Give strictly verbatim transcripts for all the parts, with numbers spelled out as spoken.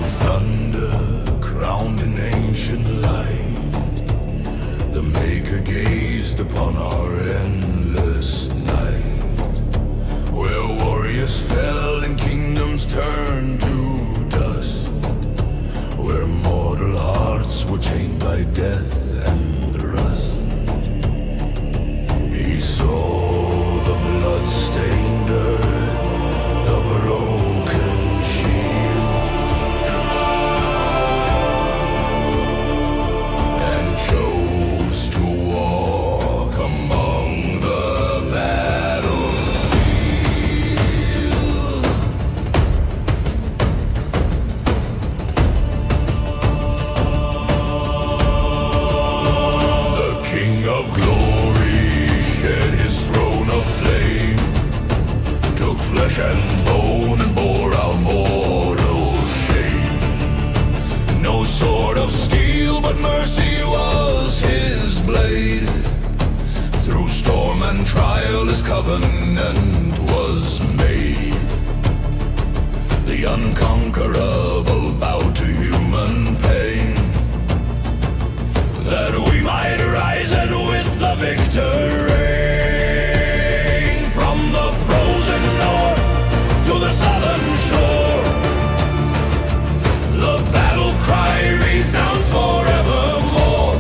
thunder crowned in ancient light, the Maker gazed upon our endless night, where warriors fell and kingdoms turned to dust, where mortal hearts were chained by death and rust. He saw the blood-stained earth, the broken shield, and chose to walk among the battlefield. The King of Glory shed his throne of flame, took flesh and bone and bore our mortal shame. No sword of steel, but mercy was his blade. Through storm and trial his covenant was made. The unconquerable bowed to human pain, that we might rise and with the victor reign. From the frozen north to the southern shore, the battle cry resounds forevermore.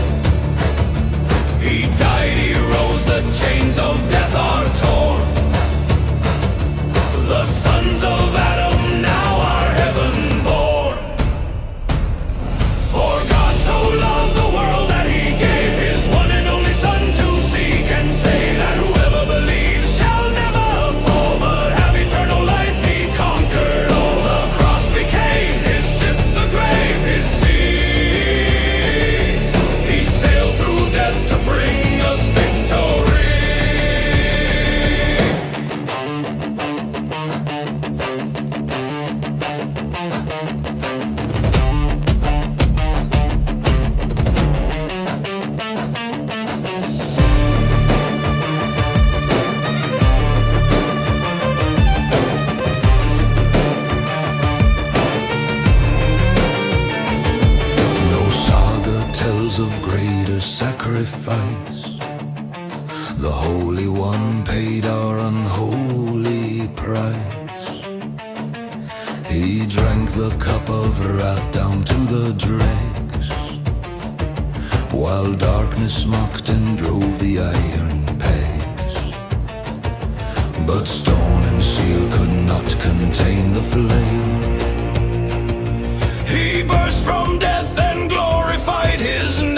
He died, he rose, the chains of death are torn. The sons of Adam now are heaven born. For God so loved the world that he gave his one and only Son to seek and save, that whoever believes shall never fall, but have eternal life. He conquered all. The cross became his ship, the grave his sea. He sailed through death to bring us victory. No saga tells of greater sacrifice. The Holy One paid our unholy price. He drank the cup of wrath down to the dregs, while darkness mocked and drove the iron pegs. But stone and seal could not contain the flame. He burst from death and glorified his name.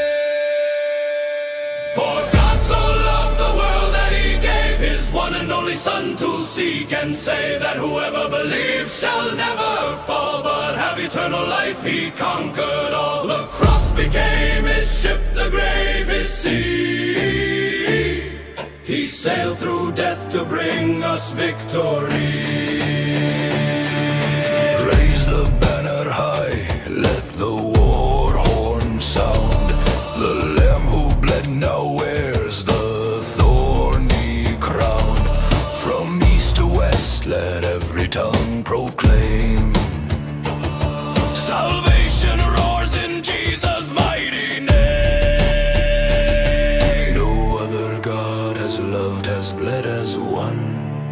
For God so loved the world that he gave his one and only Son to seek and save, that whoever believes shall never fall, but have eternal life. He conquered all. The cross became his ship, the grave his sea. He sailed through death to bring us victory. Raise the banner high, let the war horn sound. The Lamb who bled now wears the thorny crown. From east to west let every tongue proclaim, salvation roars in Jesus' mighty name. No other God has loved, has bled as one.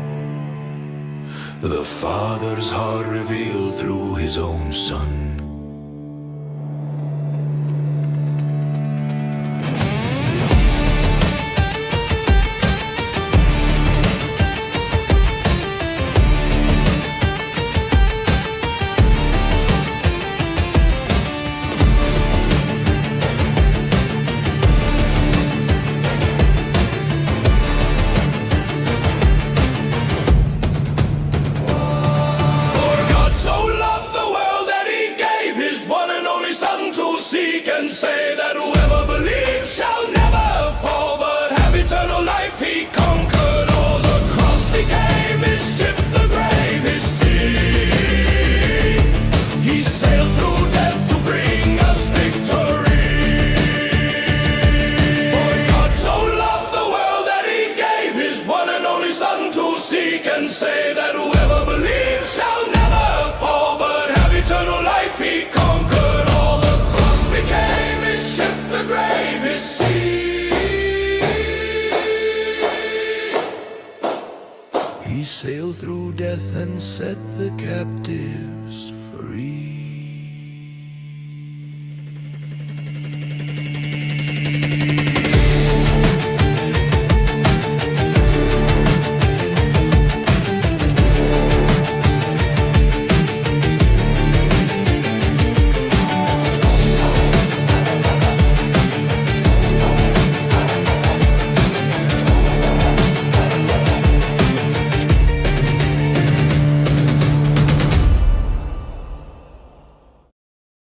The Father's heart revealed through his own Son. For God so loved the world that he gave sailed through death and set the captives free.